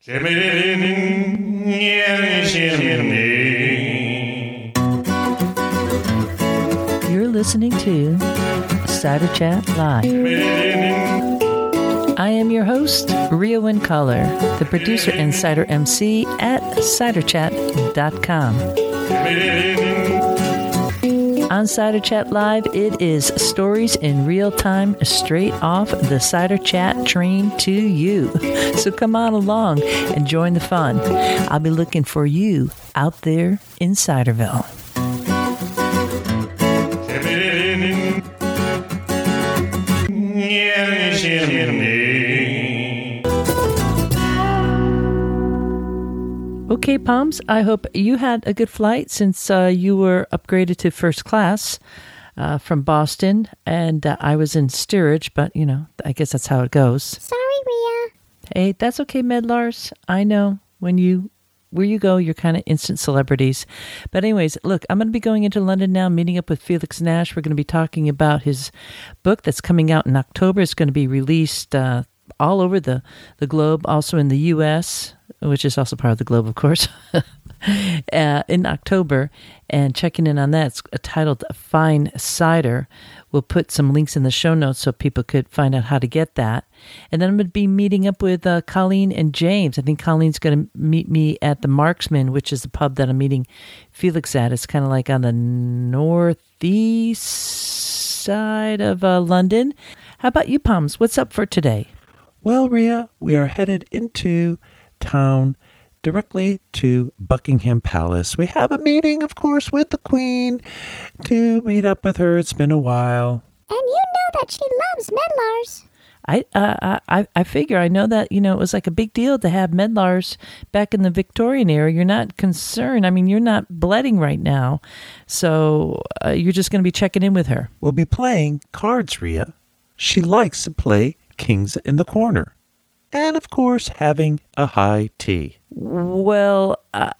You're listening to Cider Chat Live. I am your host, Ria Wincaller, the producer and cider MC at ciderchat.com. On Cider Chat Live, it is stories in real time, straight off the Cider Chat train to you. So come on along and join the fun. I'll be looking for you out there in Ciderville. Okay, Poms, I hope you had a good flight since you were upgraded to first class from Boston, and I was in steerage, but, you know, I guess that's how it goes. Sorry, Ria. Hey, that's okay, Medlars. I know where you go, you're kind of instant celebrities. But anyways, look, I'm going to be going into London now, meeting up with Felix Nash. We're going to be talking about his book that's coming out in October. It's going to be released all over the globe, also in the U.S., which is also part of the globe, of course, in October. And checking in on that, it's titled Fine Cider. We'll put some links in the show notes so people could find out how to get that. And then I'm going to be meeting up with Colleen and James. I think Colleen's going to meet me at the Marksman, which is the pub that I'm meeting Felix at. It's kind of like on the northeast side of London. How about you, Poms? What's up for today? Well, Ria, we are headed into town directly to Buckingham Palace. We have a meeting, of course, with the Queen to meet up with her. It's been a while. And you know that she loves Medlars. I figure, I know that, you know, it was like a big deal to have Medlars back in the Victorian era. You're not concerned. I mean, you're not bleeding right now. So you're just going to be checking in with her. We'll be playing cards, Ria. She likes to play Kings in the Corner. And, of course, having a high tea. Well,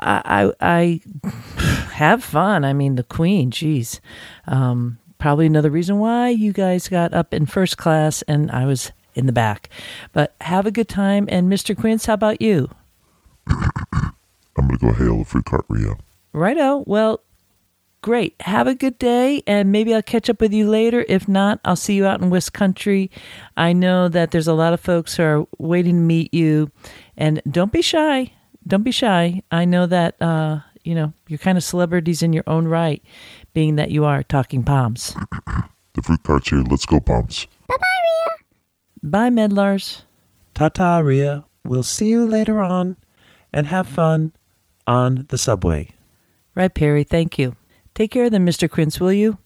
I have fun. I mean, the Queen, geez. Probably another reason why you guys got up in first class and I was in the back. But have a good time. And Mr. Quince, how about you? I'm going to go hail a fruit cart, Ria. Righto. Well, great. Have a good day, and maybe I'll catch up with you later. If not, I'll see you out in West Country. I know that there's a lot of folks who are waiting to meet you, and don't be shy. Don't be shy. I know that, you know, you're kind of celebrities in your own right, being that you are Talking Poms. The fruit cart's here. Let's go, Poms. Bye-bye, Ria. Bye, Medlars. Ta-ta, Ria. We'll see you later on, and have fun on the subway. Right, Perry. Thank you. Take care of them, Mr. Quince, will you?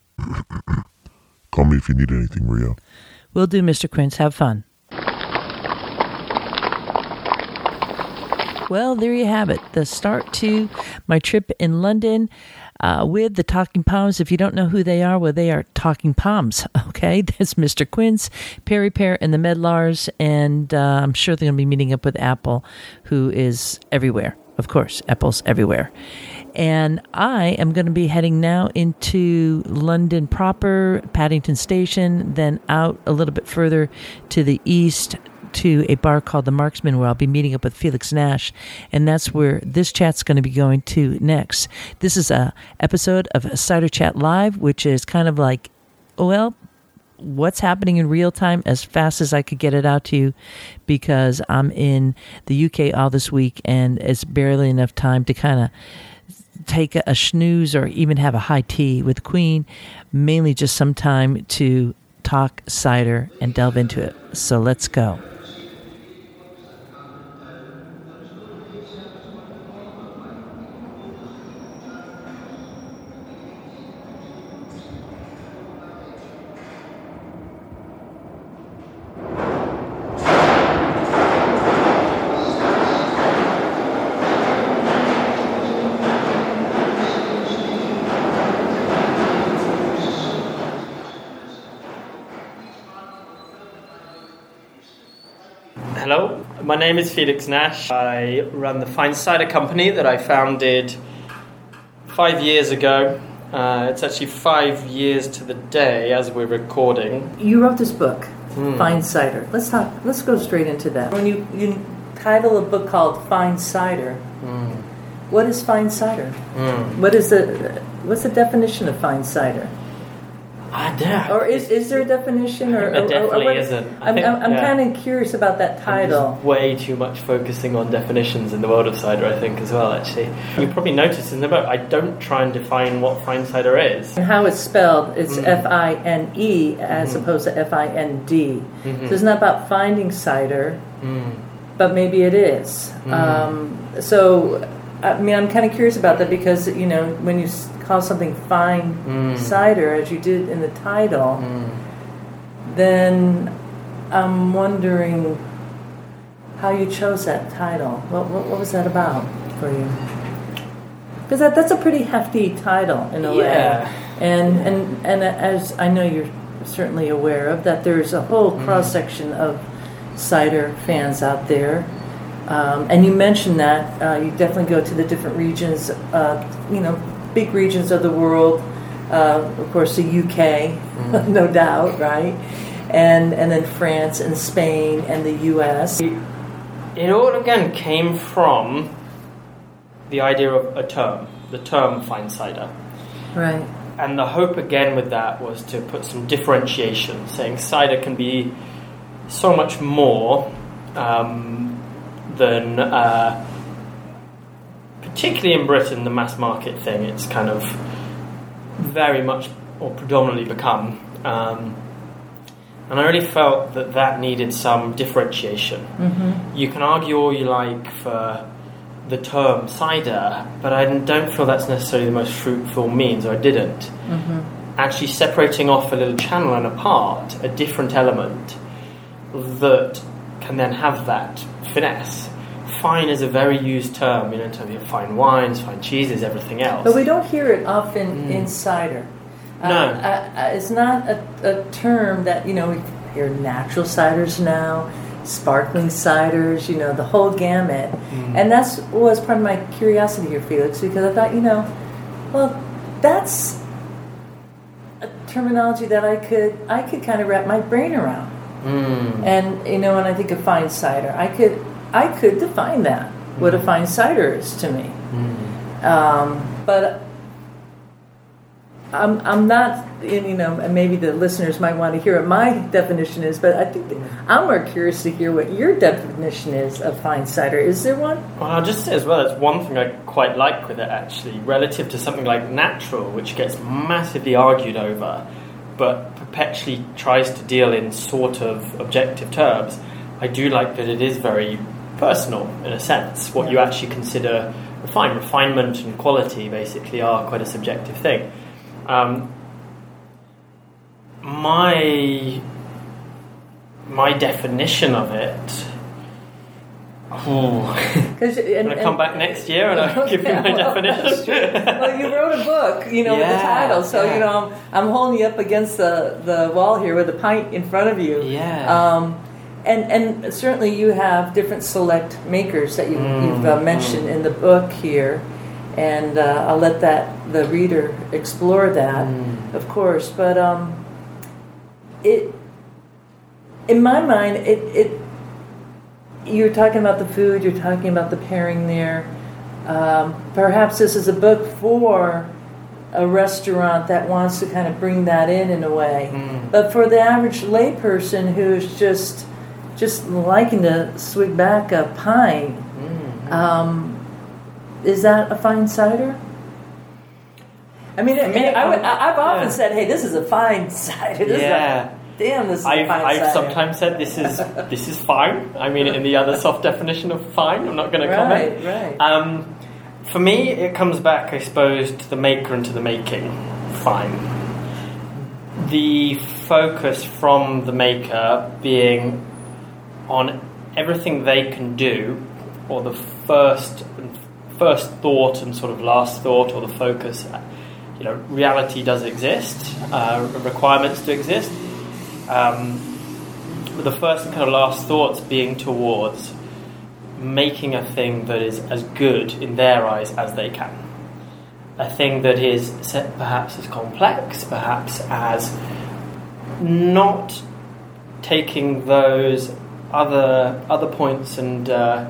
Call me if you need anything, Ria. Will do, Mr. Quince. Have fun. Well, there you have it. The start to my trip in London with the Talking Poms. If you don't know who they are, well, they are Talking Poms, okay? That's Mr. Quince, Perry Pear, and the Medlars, and I'm sure they're going to be meeting up with Apple, who is everywhere. Of course, Apple's everywhere. And I am going to be heading now into London proper, Paddington Station, then out a little bit further to the east to a bar called the Marksman, where I'll be meeting up with Felix Nash. And that's where this chat's going to be going to next. This is a episode of Cider Chat Live, which is kind of like, well, what's happening in real time as fast as I could get it out to you, because I'm in the UK all this week and it's barely enough time to kind of take a snooze or even have a high tea with the Queen, mainly just some time to talk cider and delve into it. So let's go. Hello, my name is Felix Nash. I run the Fine Cider Company that I founded 5 years ago. It's actually 5 years to the day as we're recording. You wrote this book, Fine Cider. Let's go straight into that. When you title of a book called Fine Cider. What is fine cider? What's the definition of fine cider? I don't. Or is there a definition? There definitely what, isn't. I'm kind of curious about that title. There's way too much focusing on definitions in the world of cider, I think, as well, actually. You probably noticed in the book, I don't try and define what fine cider is. And how it's spelled, it's F-I-N-E as opposed to F-I-N-D. So it's not about finding cider, but maybe it is. So, I mean, I'm kind of curious about that because, you know, when you call something fine cider, as you did in the title, then I'm wondering how you chose that title. What was that about for you? Because that's a pretty hefty title in a way. And as I know you're certainly aware of, that there's a whole cross-section of cider fans out there. And you mentioned that you definitely go to the different regions, big regions of the world. Of course, the UK, no doubt, right? And then France and Spain and the US. It all again came from the idea of the term fine cider. Right. And the hope again with that was to put some differentiation, saying cider can be so much more than, particularly in Britain, the mass market thing. It's kind of very much or predominantly become. And I really felt that needed some differentiation. You can argue all you like for the term cider, but I don't feel that's necessarily the most fruitful means, or I didn't. Actually separating off a little channel and apart a different element that can then have that finesse. Fine is a very used term, in terms of fine wines, fine cheeses, everything else. But we don't hear it often in cider. No. It's not a term that, we hear natural ciders now, sparkling ciders, the whole gamut. And that was part of my curiosity here, Felix, because I thought, that's a terminology that I could kind of wrap my brain around. And, when I think of fine cider, I could define that, what a fine cider is to me. But I'm not, and maybe the listeners might want to hear what my definition is, but I think I'm more curious to hear what your definition is of fine cider. Is there one? Well, I'll just say as well, it's one thing I quite like with it, actually, relative to something like natural, which gets massively argued over, but perpetually tries to deal in sort of objective terms. I do like that it is very personal, in a sense. What you actually consider refinement and quality basically are quite a subjective thing. My definition of it. I'm going to come back next year and I'll give you my definition. Well, you wrote a book, with the title, so I'm holding you up against the wall here with a pint in front of you. And certainly you have different select makers that you've mentioned in the book here, and I'll let the reader explore that, of course. But in my mind, you're talking about the food, you're talking about the pairing there. Perhaps this is a book for a restaurant that wants to kind of bring that in a way. But for the average layperson who's just liking to swig back a pint, is that a fine cider? I mean, I've often said, "Hey, this is a fine cider." This is a fine cider. I've sometimes said this is fine. I mean, in the other soft definition of fine, I'm not going to comment. Right. For me, it comes back, I suppose, to the maker and to the making. Fine. The focus from the maker being on everything they can do, or the first thought and sort of last thought, or the focus. Reality does exist, requirements do exist. But the first and kind of last thoughts being towards making a thing that is as good in their eyes as they can. A thing that is perhaps as complex, perhaps as not taking those other points, and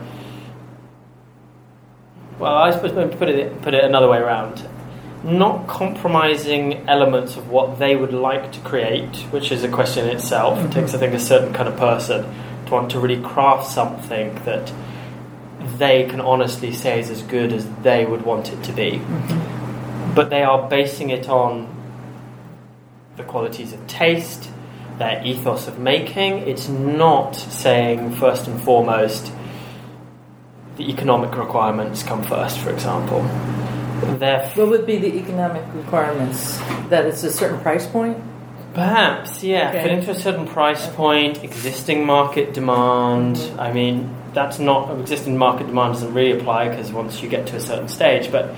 well, I suppose maybe put it another way around. Not compromising elements of what they would like to create, which is a question in itself. It takes, I think, a certain kind of person to want to really craft something that they can honestly say is as good as they would want it to be. But they are basing it on the qualities of taste, their ethos of making. It's not saying, first and foremost, the economic requirements come first, for example. What would be the economic requirements? That it's a certain price point? Perhaps, yeah. Okay. Fit into a certain price point, existing market demand. I mean, that's not... Existing market demand doesn't really apply because once you get to a certain stage, but...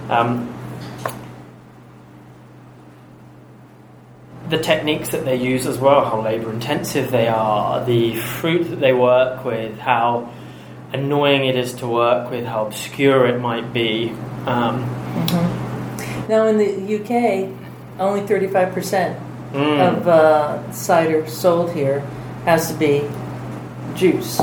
the techniques that they use as well, how labour-intensive they are, the fruit that they work with, how annoying it is to work with, how obscure it might be. Now in the UK, only 35% of cider sold here has to be juice.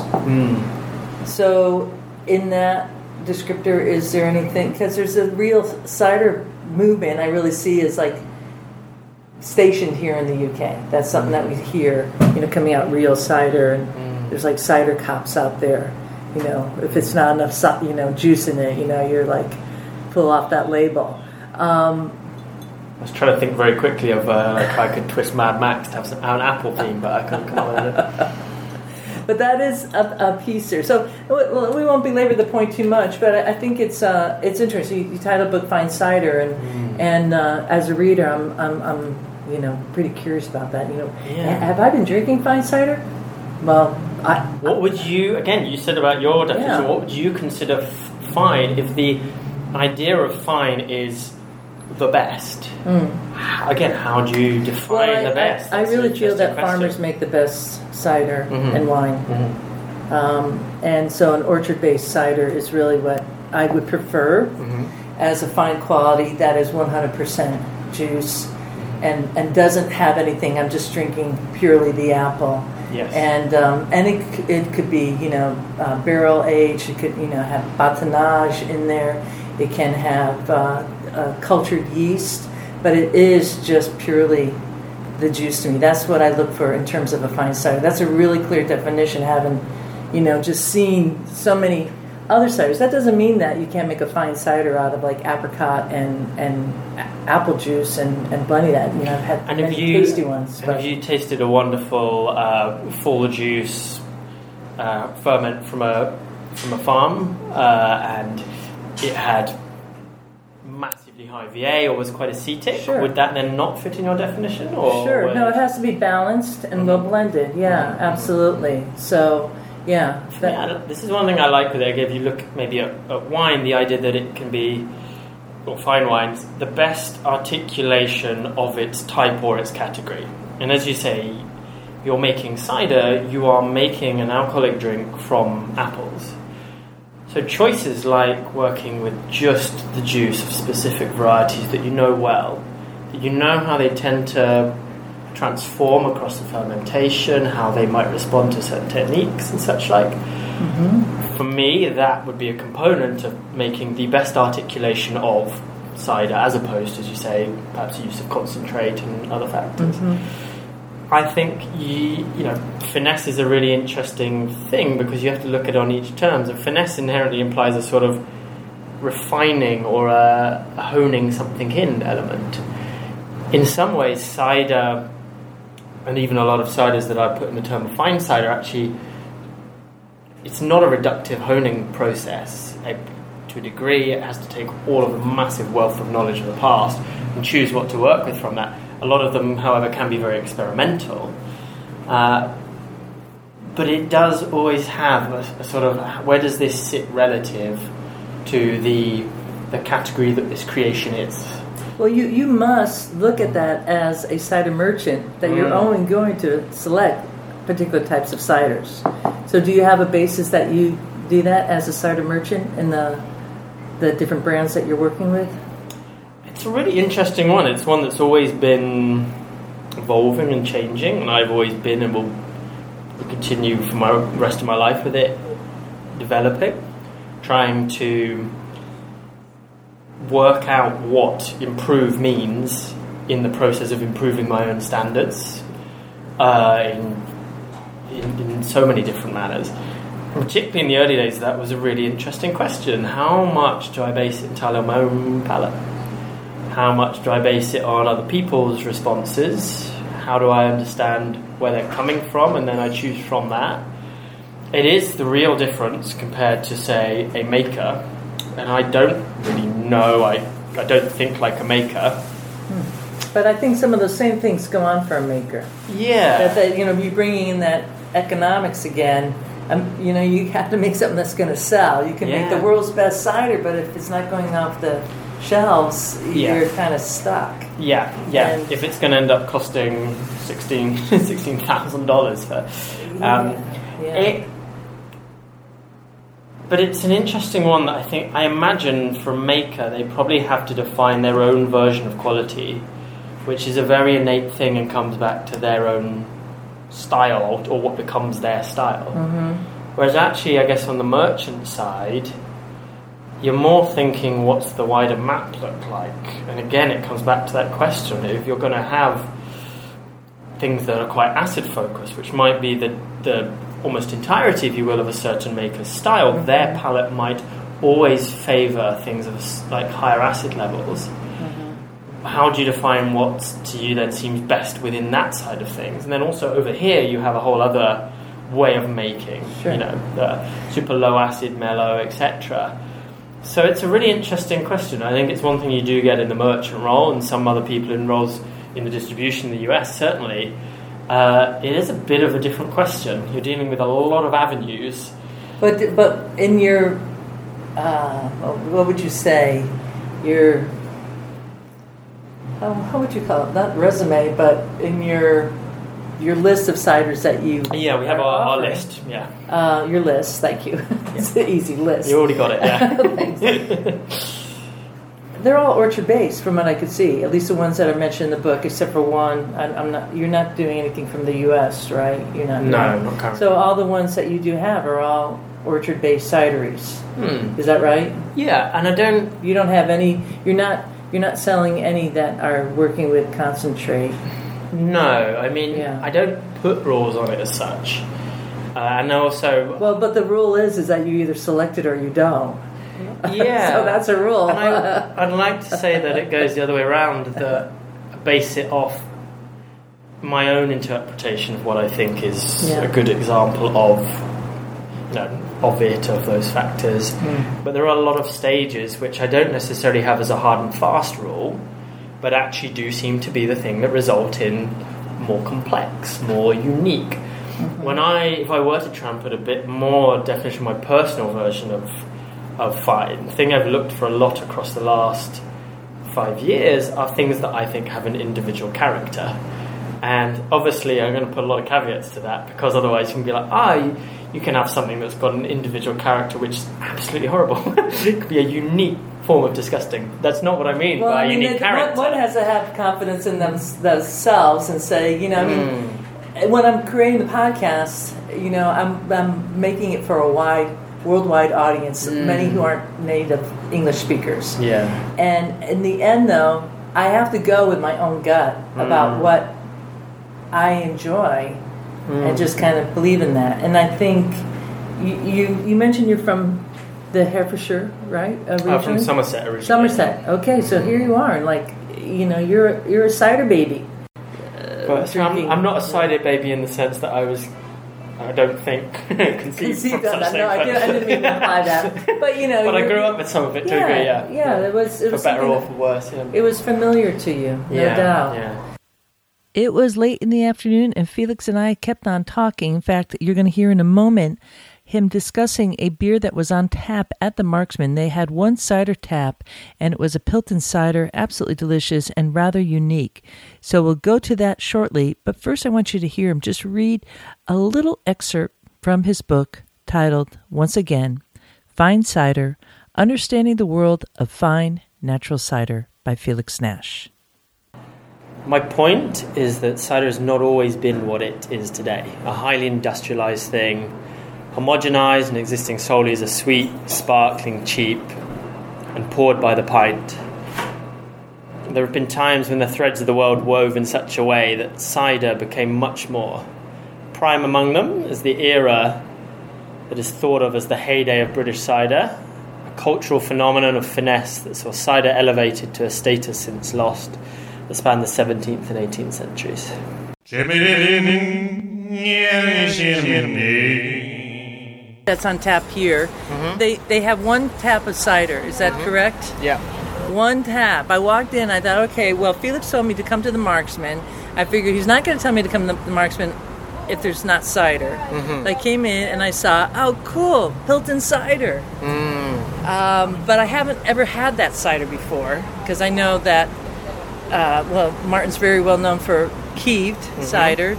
So in that descriptor, is there anything, because there's a real cider movement I really see is like stationed here in the UK. That's something that we hear, coming out, real cider, and there's like cider cops out there. If it's not enough, juice in it, you're like, pull off that label. I was trying to think very quickly of like I could twist Mad Max to have an apple theme, but I couldn't come up with it. But that is a piece there. So we won't belabor the point too much, but I think it's interesting. You titled book "Fine Cider," and as a reader, I'm pretty curious about that. Have I been drinking fine cider? Well, what would you, again, you said about your definition, what would you consider fine if the idea of fine is the best? Again, how do you define the best? I really feel that farmers make the best cider and wine. And so an orchard-based cider is really what I would prefer as a fine quality that is 100% juice and doesn't have anything. I'm just drinking purely the apple. Yes. And it could be barrel aged. It could have batonnage in there. It can have cultured yeast, but it is just purely the juice to me. That's what I look for in terms of a fine cider. That's a really clear definition. Having just seen so many other ciders, that doesn't mean that you can't make a fine cider out of like apricot and apple juice and blending that. I've had many tasty ones. Have you tasted a wonderful full juice ferment from a farm, and it had massively high VA or was quite acetic? Sure. Would that then not fit in your definition? Or sure. No, it has to be balanced and well blended. Yeah, absolutely. So. Yeah. This is one thing I like with it. If you look maybe at wine, the idea that it can be, or fine wines, the best articulation of its type or its category. And as you say, you're making cider, you are making an alcoholic drink from apples. So choices like working with just the juice of specific varieties that you know well, that you know how they tend to transform across the fermentation, how they might respond to certain techniques and such like. For me, that would be a component of making the best articulation of cider, as opposed to, as you say, perhaps the use of concentrate and other factors. I think finesse is a really interesting thing because you have to look at it on each terms. And finesse inherently implies a sort of refining or a honing something in element. In some ways, cider, and even a lot of ciders that I put in the term of fine cider, actually, it's not a reductive honing process. To a degree, it has to take all of the massive wealth of knowledge of the past and choose what to work with from that. A lot of them, however, can be very experimental. But it does always have a sort of, where does this sit relative to the category that this creation is? Well, you must look at that as a cider merchant, that you're only going to select particular types of ciders. So do you have a basis that you do that as a cider merchant in the different brands that you're working with? It's a really interesting one. It's one that's always been evolving and changing, and I've always been and will continue for my rest of my life with it, developing, trying to work out what improve means in the process of improving my own standards in so many different manners. Particularly in the early days, that was a really interesting question. How much do I base it entirely on my own palate? How much do I base it on other people's responses? How do I understand where they're coming from, and then I choose from that? It is the real difference compared to, say, a maker. And I don't really know. I don't think like a maker. But I think some of those same things go on for a maker. Yeah. That you're bringing in that economics again. You have to make something that's going to sell. You can make the world's best cider, but if it's not going off the shelves, you're kind of stuck. Yeah. And if it's going to end up costing $16,000 for... But it's an interesting one that I imagine for a maker, they probably have to define their own version of quality, which is a very innate thing and comes back to their own style or what becomes their style. Mm-hmm. Whereas actually, I guess on the merchant side, you're more thinking, what's the wider map look like? And again, it comes back to that question. If you're going to have things that are quite acid focused, which might be the almost entirety, if you will, of a certain maker's style, mm-hmm. their palate might always favour things of like higher acid levels. Mm-hmm. How do you define what to you then seems best within that side of things? And then also over here you have a whole other way of making, sure. The super low acid, mellow, etc. So it's a really interesting question. I think it's one thing you do get in the merchant role, and some other people in roles in the distribution in the US certainly. It is a bit of a different question. You're dealing with a lot of avenues. But in your, what would you say, your, how would you call it? Not resume, but in your list of ciders that you... Yeah, we have our list, yeah. Your list, thank you. It's an easy list. You already got it, yeah. Thanks. They're all orchard-based, from what I could see. At least the ones that are mentioned in the book, except for one. You're not doing anything from the U.S., right? You're not. No, not currently. So all the ones that you do have are all orchard-based cideries. Is that right? Yeah, and I don't. You don't have any. You're not selling any that are working with concentrate. No, I mean, I don't put rules on it as such. And also. Well, but the rule is that you either select it or you don't. Yeah. So that's a rule. And I'd like to say that it goes the other way around, that I base it off my own interpretation of what I think is a good example of those factors. But there are a lot of stages which I don't necessarily have as a hard and fast rule, but actually do seem to be the thing that result in more complex, more unique. If I were to try and put a bit more definition of my personal version of fine, the thing I've looked for a lot across the last 5 years are things that I think have an individual character. And obviously I'm going to put a lot of caveats to that, because otherwise you can be like, you can have something that's got an individual character which is absolutely horrible. It could be a unique form of disgusting. That's not what I mean by a unique character. One has to have confidence in themselves and say, when I'm creating the podcast, I'm making it for a worldwide audience, many who aren't native English speakers. Yeah. And in the end, though, I have to go with my own gut about what I enjoy and just kind of believe in that. And I think you mentioned you're from the Herefordshire, right? From Somerset originally. Somerset. Okay, so here you are, and you're a cider baby. But I'm not a cider baby in the sense that I don't think conceived of that. No, I didn't mean to imply that. But but I grew up with some of it to a degree. Yeah. It was for better or for worse. Yeah. It was familiar to you, no doubt. Yeah. It was late in the afternoon, and Felix and I kept on talking. In fact, you're going to hear in a moment him discussing a beer that was on tap at the Marksman. They had one cider tap, and it was a Pilton cider, absolutely delicious and rather unique. So we'll go to that shortly, but first I want you to hear him just read a little excerpt from his book titled, once again, Fine Cider, Understanding the World of Fine Natural Cider by Felix Nash. My point is that cider has not always been what it is today. A highly industrialized thing, homogenized and existing solely as a sweet, sparkling, cheap, and poured by the pint. There have been times when the threads of the world wove in such a way that cider became much more. Prime among them is the era that is thought of as the heyday of British cider, a cultural phenomenon of finesse that saw cider elevated to a status since lost that spanned the 17th and 18th centuries. That's on tap here. Mm-hmm. They have one tap of cider. Is that correct? Yeah. One tap. I walked in. I thought, okay, well, Felix told me to come to the Marksman. I figured he's not going to tell me to come to the Marksman if there's not cider. Mm-hmm. I came in and I saw, oh, cool, Pilton cider. But I haven't ever had that cider before because I know that, Martin's very well known for Keeved cider.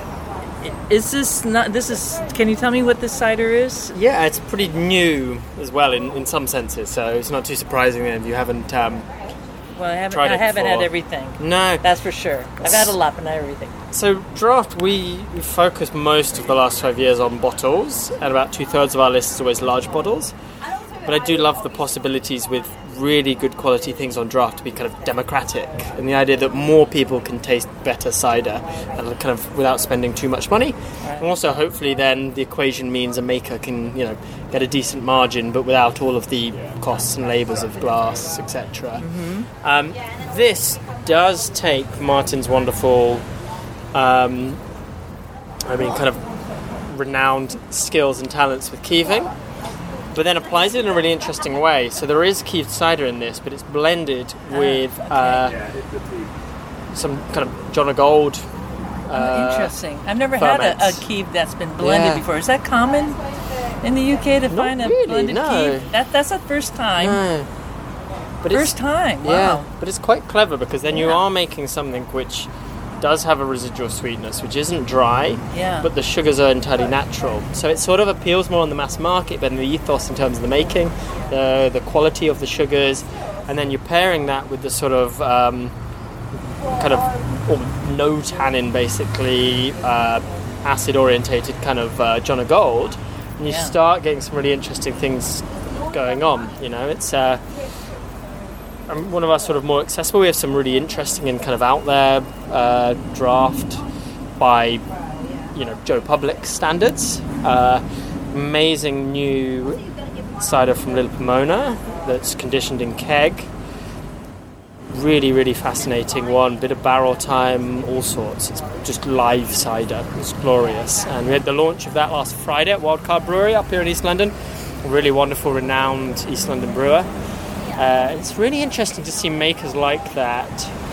Can you tell me what this cider is? Yeah, it's pretty new as well in some senses, so it's not too surprising that you haven't Well, I haven't tried it had before. everything. No. That's for sure. I've had a lot, but not everything. So draft, we focused most of the last 5 years on bottles, and about 2/3 of our list is always large bottles. But I do love the possibilities with really good quality things on draft to be kind of democratic, and the idea that more people can taste better cider and kind of without spending too much money. And also, hopefully, then the equation means a maker can, get a decent margin, but without all of the costs and labours of glass, etc. This does take Martin's wonderful, kind of renowned skills and talents with keeving, but then applies it in a really interesting way. So there is keeved cider in this, but it's blended with some kind of John O'Gold. Interesting. I've never had a keeved that's been blended before. Is that common in the UK to find a blended keeved? That's the first time. No. But First time. Wow. Yeah, but it's quite clever because then you are making something which does have a residual sweetness, which isn't dry, but the sugars are entirely natural. So it sort of appeals more on the mass market, but in the ethos in terms of the making, the quality of the sugars, and then you're pairing that with the sort of no tannin, basically acid-orientated kind of John O'Gold, and you start getting some really interesting things going on. It's one of our sort of more accessible. We have some really interesting and kind of out there draft by Joe Public standards. Amazing new cider from Little Pomona that's conditioned in keg. Really, really fascinating one. Bit of barrel time, all sorts. It's just live cider. It's glorious. And we had the launch of that last Friday at Wildcard Brewery up here in East London. A really wonderful, renowned East London brewer. It's really interesting to see makers like that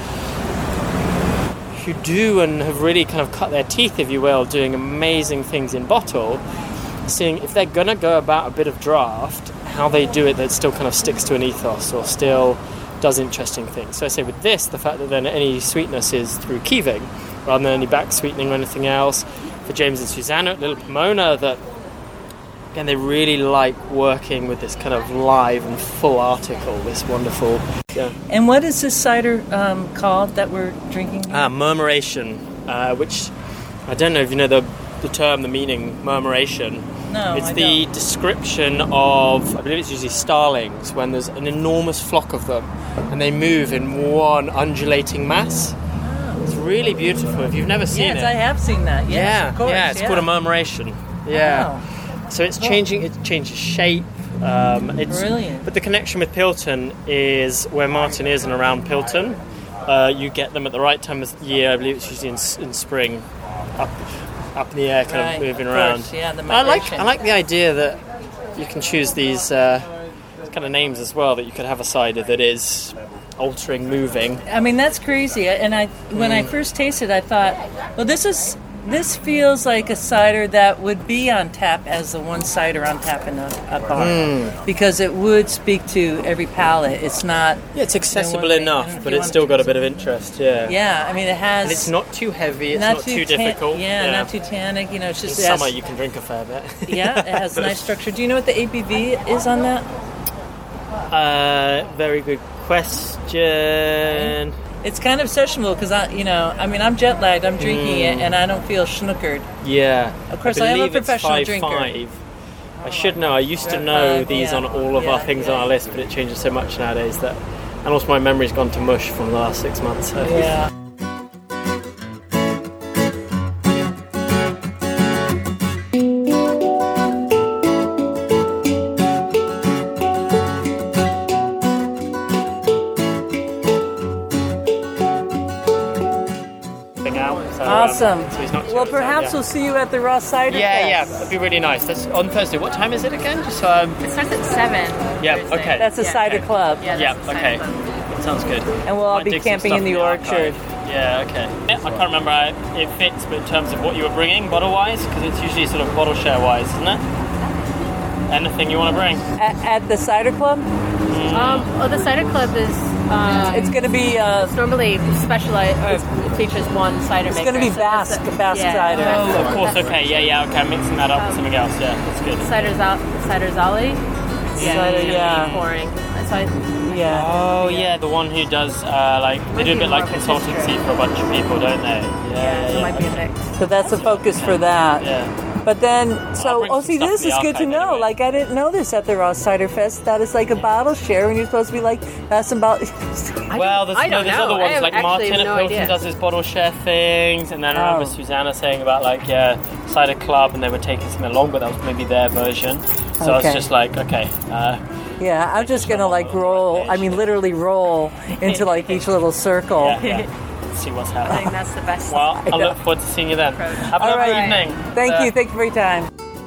who do and have really kind of cut their teeth, if you will, doing amazing things in bottle, seeing if they're going to go about a bit of draft, how they do it that still kind of sticks to an ethos or still does interesting things. So I say with this, the fact that then any sweetness is through keeving rather than any back sweetening or anything else. For James and Susanna at Little Pomona, that again, they really like working with this kind of live and full article, this wonderful... Yeah. And what is this cider called that we're drinking here? Murmuration, which I don't know if you know the term, the meaning, murmuration. No, it's I the don't. description of, I believe it's usually starlings, when there's an enormous flock of them and they move in one undulating mass. It's really beautiful. If you've never seen it... Yes, I have seen that. Yes, of course. It's called a murmuration. Yeah. Wow. So it's changing. It changes shape. It's brilliant. But the connection with Pilton is where Martin is and around Pilton. You get them at the right time of the year. I believe it's usually in spring, up in the air, kind of moving around. Course, yeah, the I migration. like the idea that you can choose these kind of names as well. That you could have a cider that is altering, moving. I mean, that's crazy. And when I first tasted, I thought, well, this feels like a cider that would be on tap as the one cider on tap in a bar, because it would speak to every palate. It's not... Yeah, it's accessible enough, but it's still got a bit of interest, Yeah, I mean, it has... And it's not too heavy, it's not too difficult. Not too tannic, it's just... In summer you can drink a fair bit. Yeah, it has a nice structure. Do you know what the ABV is on that? Very good question. It's kind of sessionable because I'm jet lagged. I'm drinking it, and I don't feel snookered. Yeah. Of course, I am a professional drinker. 5.5. I should know. I used to know these on all of our things on our list, but it changes so much nowadays that, and also my memory's gone to mush from the last 6 months. So. Yeah. Awesome. Well, perhaps we'll see you at the Ross Cider Fest. Yeah, that'd be really nice. That's on Thursday. What time is it again? Just It starts at 7. Yeah, Thursday. okay. That's a cider club. Yeah, okay. That sounds good. And we'll all Might be dig some camping stuff in the orchard. archive. Yeah, okay. I can't remember how it fits, but in terms of what you were bringing, bottle-wise, because it's usually sort of bottle share-wise, isn't it? Anything you want to bring? At the cider club? The cider club is It's going to be... normally specialized, or it features one cider maker. It's going to be Basque cider. Oh, of course, okay. Yeah, okay. I'm mixing that up with something else. Yeah, that's good. Cider's Ollie. Yeah. Pouring. So Yeah. Oh, yeah, the one who does, they do a bit like consultancy for a bunch of people, don't they? Yeah, it might be a mix. So that's the focus for that. Yeah. But then, bring some see, stuff this from is the good to archive know. anyway. Like, I didn't know this at the Ross Cider Fest. That is like a bottle share, and you're supposed to be like, passing about. Well, there's I don't there's know. other I ones, have like actually Martin at no Hilton idea. does his bottle share things, and then I remember Oh. Susanna saying about, cider club, and they were taking something along, but that was maybe their version. So I was Okay. just like, okay. Yeah, I'm just going to roll, literally roll into each little circle. Yeah. See what's I happening. think that's the best. Well, I look forward to seeing you then. Have a All lovely right. evening. Thank you. Thank you for your time.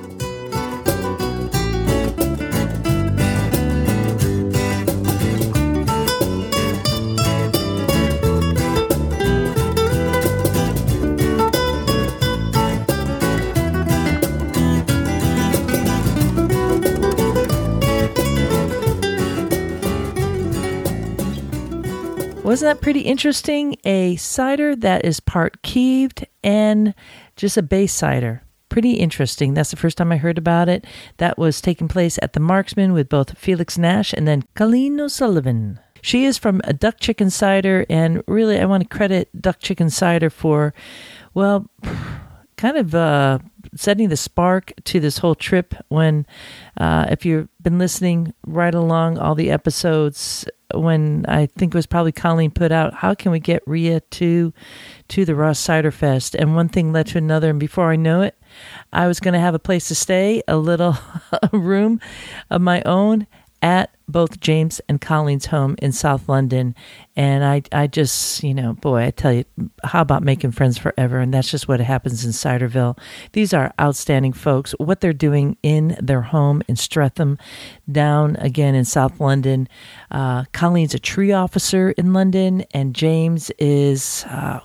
Wasn't that pretty interesting? A cider that is part keeved and just a base cider. Pretty interesting. That's the first time I heard about it. That was taking place at the Marksman with both Felix Nash and then Colleen O'Sullivan. She is from a Duck Chicken Cider, and really I want to credit Duck Chicken Cider for, kind of setting the spark to this whole trip when, if you've been listening right along all the episodes, when I think it was probably Colleen put out, how can we get Rhea to the Ross Cider Fest? And one thing led to another, and before I know it, I was going to have a place to stay, a little room of my own at both James and Colleen's home in South London. And I just, I tell you, how about making friends forever? And that's just what happens in Ciderville. These are outstanding folks. What they're doing in their home in Streatham, down again in South London. Colleen's a tree officer in London, and James is,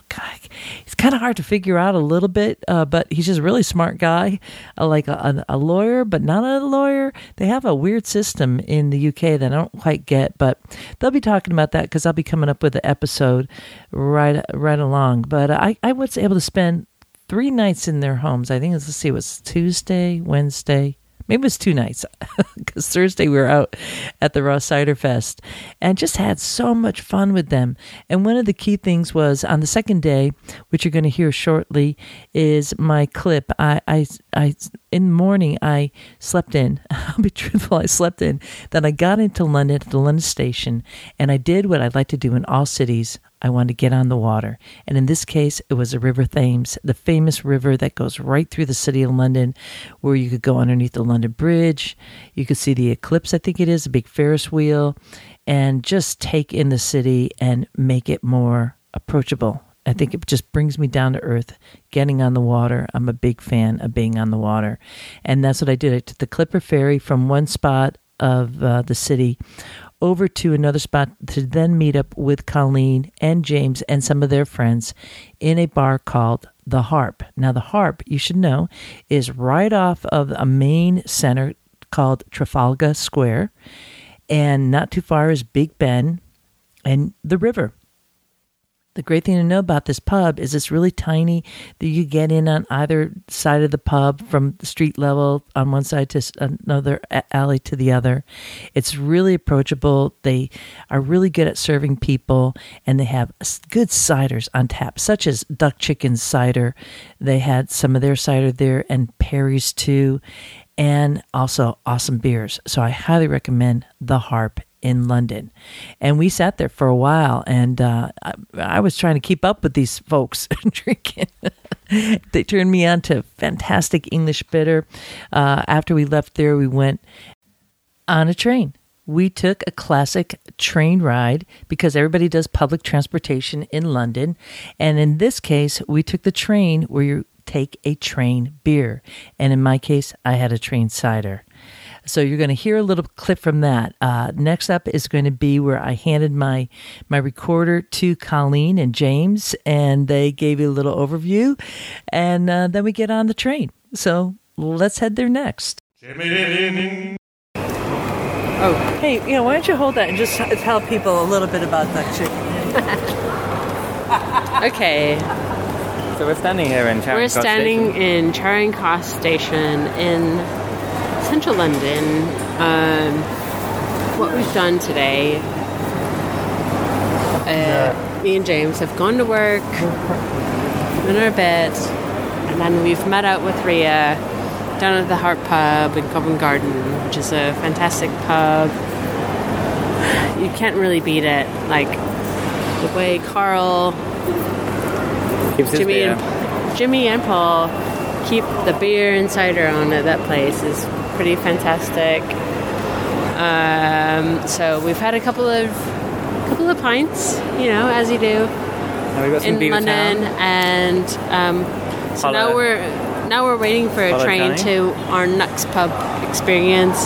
he's kind of hard to figure out a little bit, but he's just a really smart guy, like a lawyer, but not a lawyer. They have a weird system in the UK that I don't quite get, but they'll be talking about that because I'll be coming up with the episode right along. But I was able to spend 3 nights in their homes. I think it was Tuesday, Wednesday. Maybe it was 2 nights because Thursday we were out at the Ross Cider Fest and just had so much fun with them. And one of the key things was on the second day, which you're going to hear shortly, is my clip. I in the morning, I slept in. I'll be truthful, I slept in. Then I got into London at the London station, and I did what I like to do in all cities. I wanted to get on the water. And in this case, it was the River Thames, the famous river that goes right through the city of London, where you could go underneath the London Bridge. You could see the eclipse, I think it is, a big Ferris wheel, and just take in the city and make it more approachable. I think it just brings me down to earth, getting on the water. I'm a big fan of being on the water. And that's what I did. I took the Clipper Ferry from one spot of the city over to another spot to then meet up with Colleen and James and some of their friends in a bar called The Harp. Now, The Harp, you should know, is right off of a main center called Trafalgar Square. And not too far is Big Ben and the river. The great thing to know about this pub is it's really tiny, that you get in on either side of the pub from the street level on one side to another alley to the other. It's really approachable. They are really good at serving people, and they have good ciders on tap, such as Duck Chicken cider. They had some of their cider there, and Perry's too, and also awesome beers. So I highly recommend The Harp in London. And we sat there for a while, and I was trying to keep up with these folks drinking. They turned me on to fantastic English bitter. After we left there, we went on a train. We took a classic train ride because everybody does public transportation in London. And in this case, we took the train where you take a train beer. And in my case, I had a train cider. So you're going to hear a little clip from that. Next up is going to be where I handed my recorder to Colleen and James, and they gave you a little overview, and then we get on the train. So let's head there next. Oh, hey, why don't you hold that and just tell people a little bit about Duck Chicken? Okay. So we're standing here in Charing Cross Station. In Charing Cross Station in Central London. What we've done today, me and James have gone to work, in our bed, and then we've met out with Rhea down at the Harp Pub in Covent Garden, which is a fantastic pub. You can't really beat it. Like the way Carl, Jimmy and Paul keep the beer and cider on at that place is pretty fantastic. So we've had a couple of pints, as you do, and we got some in London, and so now we're waiting for a train to our next pub experience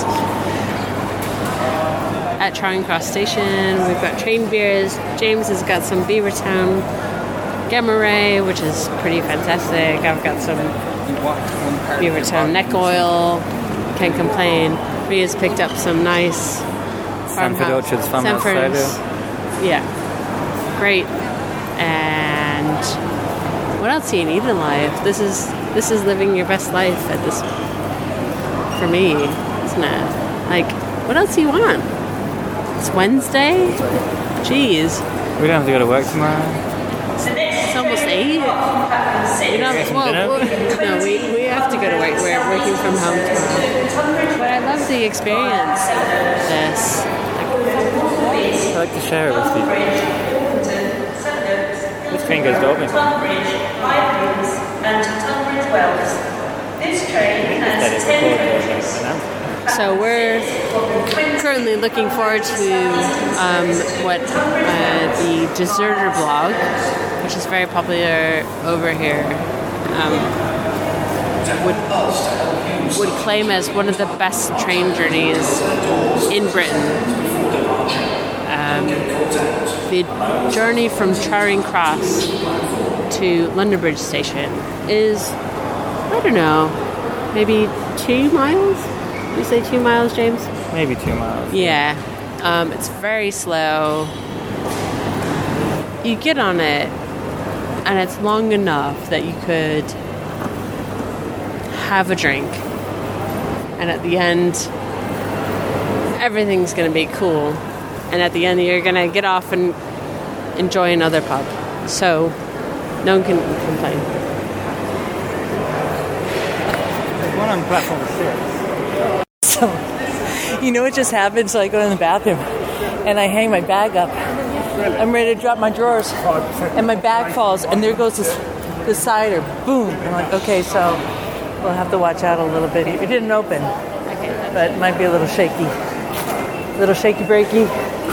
at Charing Cross Station. We've got train beers. James has got some Beavertown Gamma Ray, which is pretty fantastic. I've got some Beavertown neck oil. Can't complain. Rhea's picked up some nice Sanford Orchards Farmhouse cider. Yeah, great. And what else do you need in life? This is living your best life at this. For me, isn't it? Like, what else do you want? It's Wednesday. Jeez. We don't have to go to work tomorrow. It's almost 8. We have to go to work. We're working from home tomorrow. But I love the experience of this. I like to share it with people. This train goes to Orpington. So we're currently looking forward to what the Deserter blog, which is very popular over here, would claim as one of the best train journeys in Britain. The journey from Charing Cross to London Bridge Station is, I don't know, maybe 2 miles? You say 2 miles, James? Maybe 2 miles. Yeah. It's very slow. You get on it, and it's long enough that you could have a drink. And at the end, everything's going to be cool. And at the end, you're going to get off and enjoy another pub. So, no one can complain. There's one on platform 6. So, what just happened? So I go in the bathroom and I hang my bag up. I'm ready to drop my drawers and my bag falls and there goes this cider. Boom. I'm like, okay, so we'll have to watch out a little bit. It didn't open, but it might be a little shaky. A little shaky-breaky.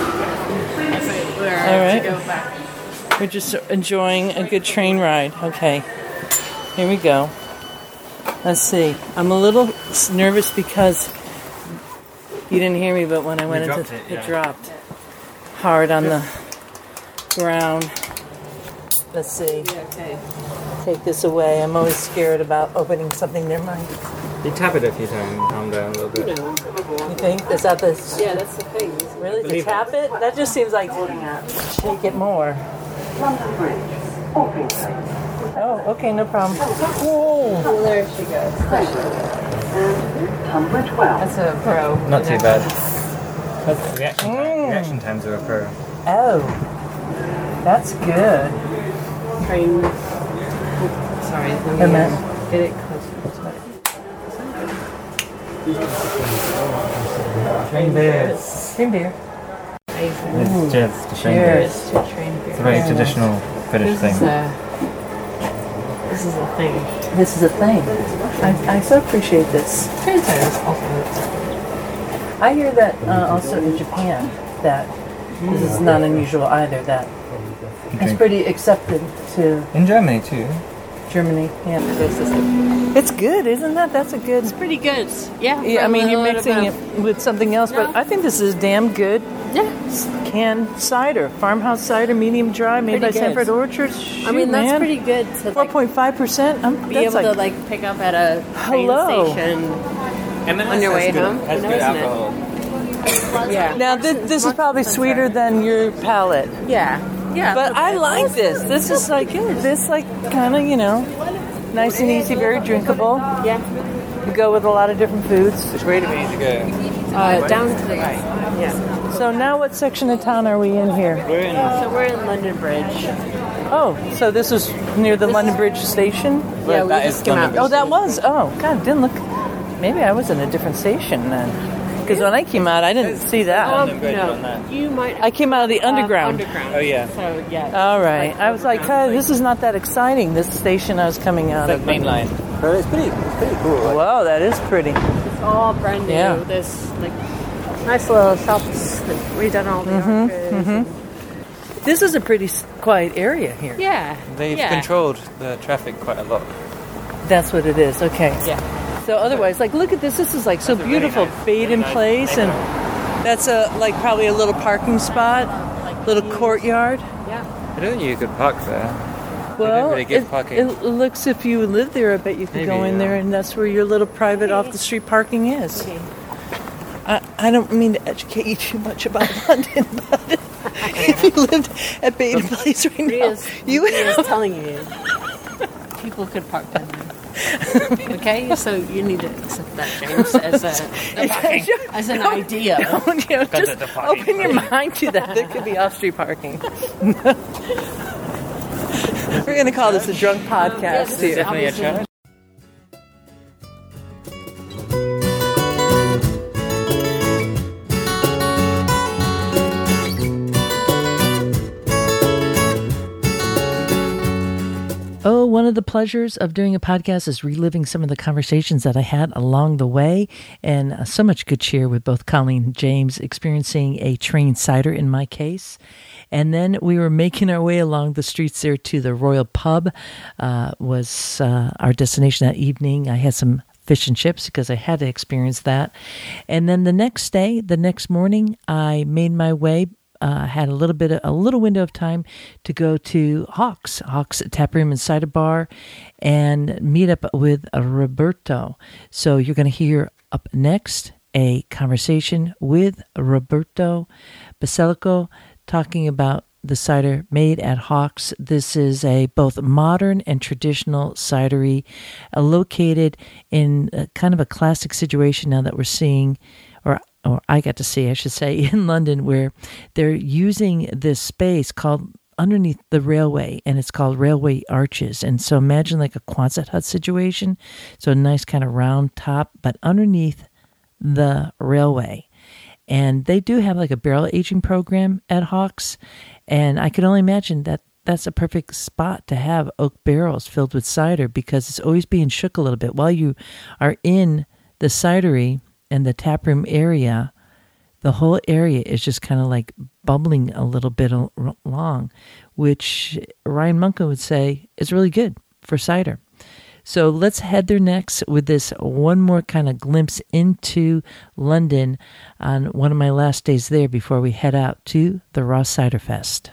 All right. We're just enjoying a good train ride. Okay. Here we go. Let's see. I'm a little nervous because you didn't hear me, but when I went into it dropped hard on the ground. Let's see. Take this away. I'm always scared about opening something near mine. You tap it a few times and calm down a little bit. You think? Is that the... Yeah, that's the thing. Really? To tap it? That just seems like shake it more. London Bridge, Orpington. Oh, okay, no problem. Whoa. Oh, there she goes. And Tunbridge Wells. That's a pro. Not too bad. That's reaction times are a pro. Oh, that's good. Train. Sorry, let me get it closer. Train beers. Cream beer. It's just a train Cheers. beers. To train beer. It's a very traditional British thing. This is a thing. This is a thing. I so appreciate this. Train is also. I hear that also in Japan that this is not unusual either. That it's pretty accepted to In Germany too. Germany. Yeah, it's good, isn't that? That's a good. It's pretty good. Yeah. Yeah, I mean, you're a little mixing bit it with something else, but No. I think this is damn good. Yeah. Canned cider, farmhouse cider, medium dry, made Pretty by good. Sanford Orchards. I mean, that's pretty good to like 4.5%. be able to like pick up at a train Hello. station. And On your way home, Has you know, good isn't it? alcohol. Yeah. Now this is probably sweeter than your palate, Yeah. Yeah. but I like this. This is like this like kind of nice and easy, very drinkable. Yeah. You go with a lot of different foods. Which way do we need to go? Down to the right. Yeah. So now, what section of town are we in here? So we're in London Bridge. Oh, so this is near the London Bridge station. Yeah, we that just is came London out. Oh, that was. Oh, God, didn't look. Maybe I was in a different station then. Because when I came out, I didn't see that. London Bridge on No, that. you might. I came out of the underground. Underground. Oh yeah. So yeah. All right. I was like, "Hey, this is not that exciting, this station I was coming out It's of. like main line. But it's pretty cool. Wow, that is pretty. It's all brand new. Yeah. There's like nice little shops. They've redone all the arches. This is a pretty quiet area here. Yeah. They've yeah. controlled the traffic quite a lot. That's what it is. Okay. Yeah. So otherwise, like, look at this. This is like so That's a really beautiful, nice- bait in really nice place, and neighborhood. that's a probably a little parking spot, little courtyard. Yeah. I don't think you could park there. Well, really give parking. it looks if you live there, I bet you could Maybe, go in there, yeah. and that's where your little private off the street parking is. I don't mean to educate you too much about London, but if you lived at Baden Place right now, you would Ria's telling you. People could park down there. Okay, so you need to accept that, James, as an idea. Just open your mind to that. There could be off-street parking. We're going to call this a drunk podcast here. Definitely a challenge. Oh, one of the pleasures of doing a podcast is reliving some of the conversations that I had along the way, and so much good cheer with both Colleen and James experiencing a train cider in my case. And then we were making our way along the streets there to the Royal Pub, was our destination that evening. I had some fish and chips because I had to experience that. And then the next morning, I made my way. Had a little window of time to go to Hawks Taproom and Cider Bar and meet up with Roberto. So you're going to hear up next a conversation with Roberto Basilico talking about the cider made at Hawks. This is a both modern and traditional cidery located in kind of a classic situation now that we're seeing, or I got to see, I should say, in London, where they're using this space called underneath the railway, and it's called Railway Arches. And so imagine like a Quonset hut situation. So a nice kind of round top, but underneath the railway. And they do have like a barrel aging program at Hawks. And I can only imagine that that's a perfect spot to have oak barrels filled with cider, because it's always being shook a little bit while you are in the cidery and the taproom area. The whole area is just kind of like bubbling a little bit along, which Ryan Munko would say is really good for cider. So let's head there next with this one more kind of glimpse into London on one of my last days there before we head out to the Raw Cider Fest.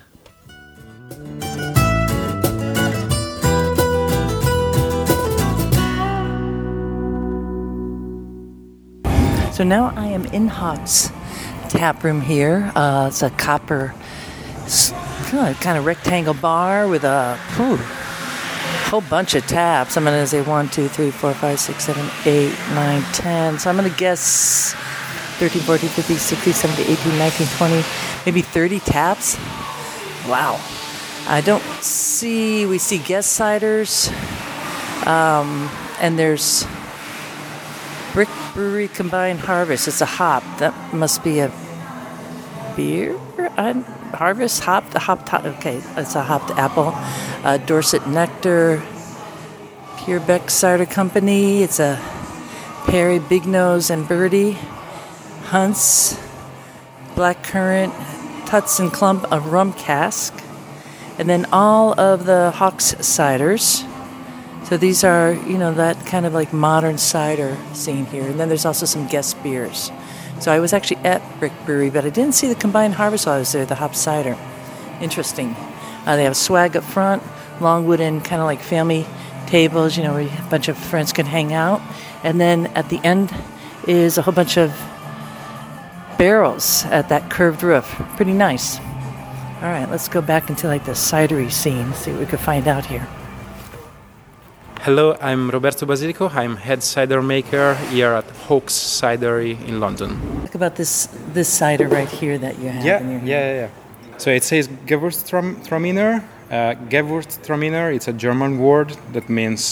So now I am in Hawks Tap Room here. It's a copper kind of rectangle bar with a whole bunch of taps. I'm going to say 1, 2, 3, 4, 5, 6, 7, 8, 9, 10. So I'm going to guess 13, 14, 15, 16, 17, 18, 19, 20, maybe 30 taps. Wow. I don't see, we see guest ciders, and there's Brick Brewery Combined Harvest. It's a hop. That must be a beer? Harvest? Hopped, okay, it's a hopped apple. Dorset Nectar, Pierbeck Cider Company. It's a Perry, Big Nose, and Birdie. Hunt's, Blackcurrant, Tuts and Clump, a rum cask. And then all of the Hawks ciders. So these are, that kind of like modern cider scene here. And then there's also some guest beers. So I was actually at Brick Brewery, but I didn't see the Combined Harvest while I was there, the hop cider. Interesting. They have swag up front, long wooden kind of like family tables, where a bunch of friends can hang out. And then at the end is a whole bunch of barrels at that curved roof. Pretty nice. All right, let's go back into like the cidery scene, see what we could find out here. Hello, I'm Roberto Basilico. I'm head cider maker here at Hawks Cidery in London. Talk about this cider right here that you have in your hand. Yeah. So it says Gewürztraminer. Gewürztraminer, it's a German word that means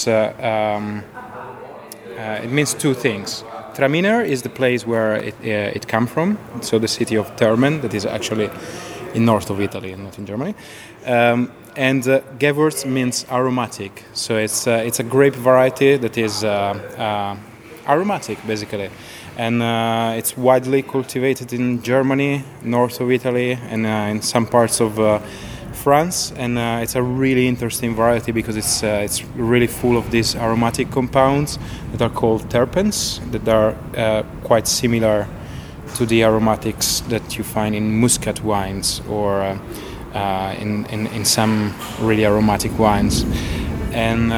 it means two things. Traminer is the place where it comes from, so the city of Termen, that is actually in north of Italy and not in Germany. And Gewürz means aromatic, so it's a grape variety that is aromatic basically, and it's widely cultivated in Germany, north of Italy, and in some parts of France. And it's a really interesting variety because it's really full of these aromatic compounds that are called terpenes, that are quite similar to the aromatics that you find in muscat wines or in some really aromatic wines. And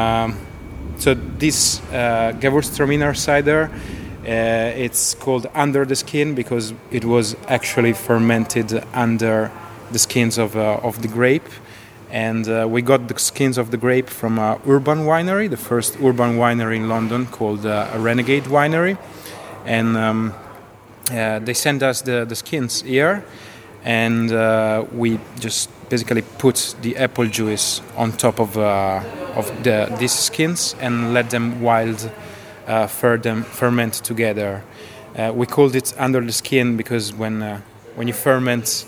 so this Gewürztraminer cider, it's called Under the Skin because it was actually fermented under the skins of the grape. And we got the skins of the grape from Urban Winery, the first urban winery in London called Renegade Winery. And they sent us the skins here, and we just basically put the apple juice on top of these skins and let them ferment together. We called it Under the Skin because when you ferment,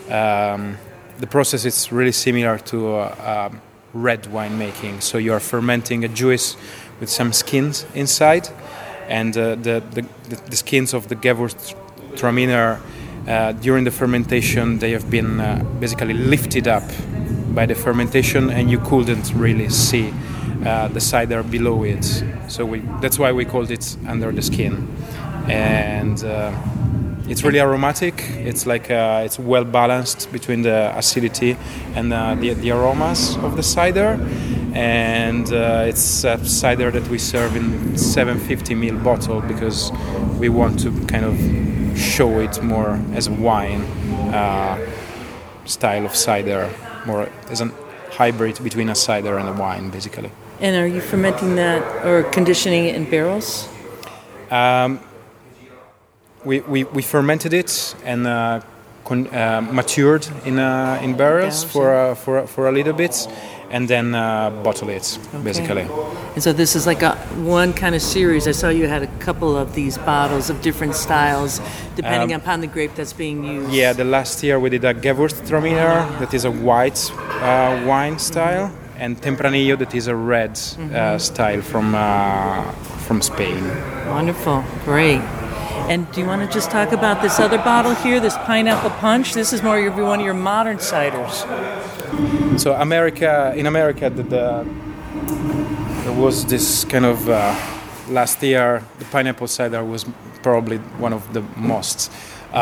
the process is really similar to red wine making. So you are fermenting a juice with some skins inside, and the skins of the Gewürztraminer during the fermentation, they have been basically lifted up by the fermentation, and you couldn't really see the cider below it. So that's why we called it Under the Skin. And it's really aromatic. It's like it's well balanced between the acidity and the aromas of the cider. And it's a cider that we serve in 750 ml bottle because we want to kind of show it more as a wine style of cider, more as a hybrid between a cider and a wine, basically. And are you fermenting that or conditioning it in barrels? We fermented it and matured in barrels for a little bit, and then bottle it, basically. And so this is like one kind of series. I saw you had a couple of these bottles of different styles, depending upon the grape that's being used. Yeah, the last year we did a Gewürztraminer that is a white wine style, and Tempranillo that is a red style from Spain. Wonderful, great. And do you want to just talk about this other bottle here, this pineapple punch? This is more one of your modern ciders. So in America, there was this kind of last year. The pineapple cider was probably one of the most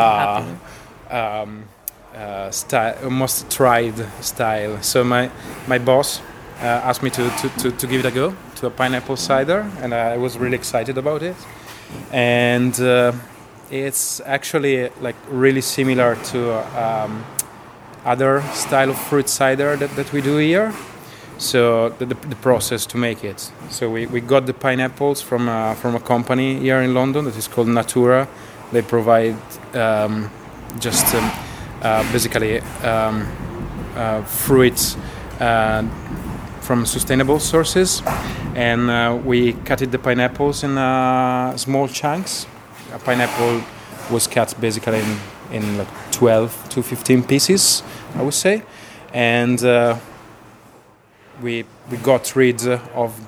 most tried style. So my boss asked me to give it a go to a pineapple cider, and I was really excited about it. And it's actually like really similar to other style of fruit cider that we do here. So the process to make it. So we got the pineapples from a company here in London that is called Natura. They provide basically fruits from sustainable sources, and we cut the pineapples in small chunks. A pineapple was cut basically in like 12 to 15 pieces, I would say, and we got rid of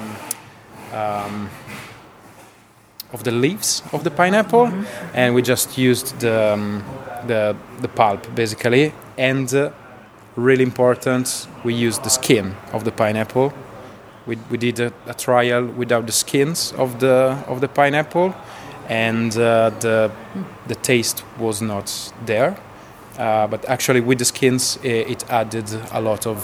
the leaves of the pineapple, and we just used the pulp basically, and really important, we used the skin of the pineapple. We did a trial without the skins of the pineapple, and the taste was not there. But actually, with the skins, it added a lot of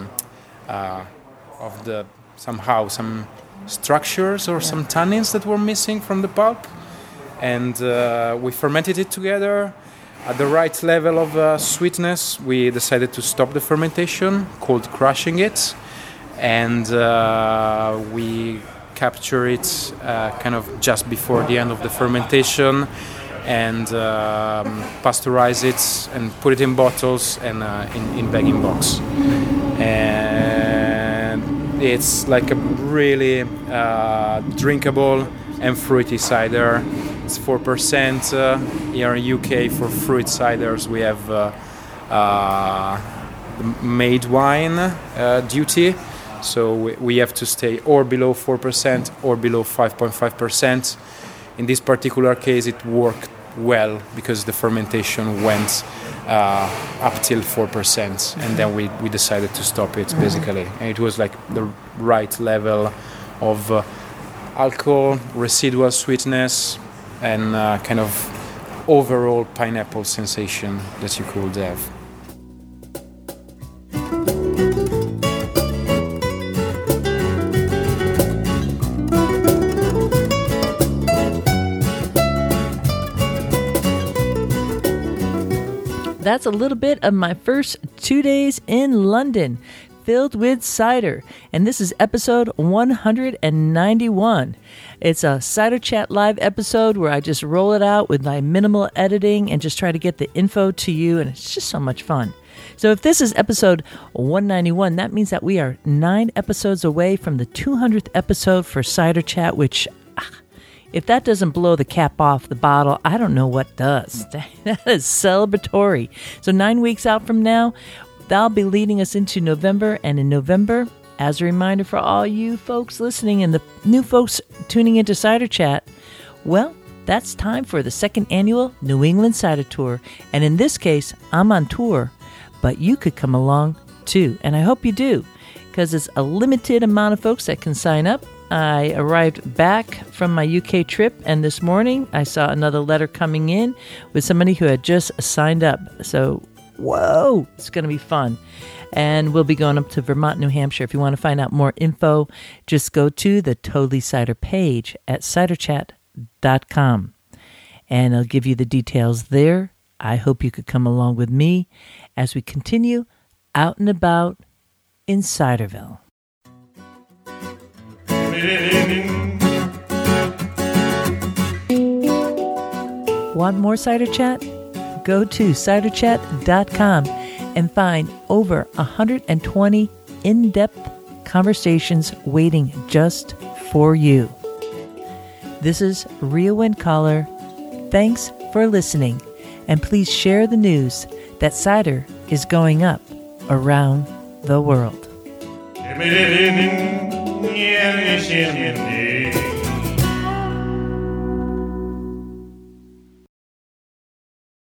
some structures or some tannins that were missing from the pulp, and we fermented it together. At the right level of sweetness, we decided to stop the fermentation, cold crushing it, and we capture it kind of just before the end of the fermentation, and pasteurize it and put it in bottles and in bagging box. And it's like a really drinkable and fruity cider. It's 4%. Here in UK for fruit ciders we have made wine duty, so we have to stay or below 4% or below 5.5%. In this particular case it worked well because the fermentation went up till 4%, and then we decided to stop it basically, and it was like the right level of alcohol, residual sweetness, and kind of overall pineapple sensation that you could have. That's a little bit of my first 2 days in London, filled with cider. And this is episode 191. It's a Cider Chat Live episode where I just roll it out with my minimal editing and just try to get the info to you. And it's just so much fun. So if this is episode 191, that means that we are 9 episodes away from the 200th episode for Cider Chat, which, if that doesn't blow the cap off the bottle, I don't know what does. That is celebratory. So 9 weeks out from now, that'll be leading us into November. And in November, as a reminder for all you folks listening and the new folks tuning into Cider Chat, well, that's time for the 2nd annual New England Cider Tour. And in this case, I'm on tour, but you could come along too. And I hope you do, because it's a limited amount of folks that can sign up. I arrived back from my UK trip, and this morning I saw another letter coming in with somebody who had just signed up. So, whoa, it's going to be fun. And we'll be going up to Vermont, New Hampshire. If you want to find out more info, just go to the Totally Cider page at ciderchat.com, and I'll give you the details there. I hope you could come along with me as we continue out and about in Ciderville. Want more Cider Chat? Go to ciderchat.com and find over 120 in-depth conversations waiting just for you. This is Rhea Windcaller. Thanks for listening, and please share the news that cider is going up around the world.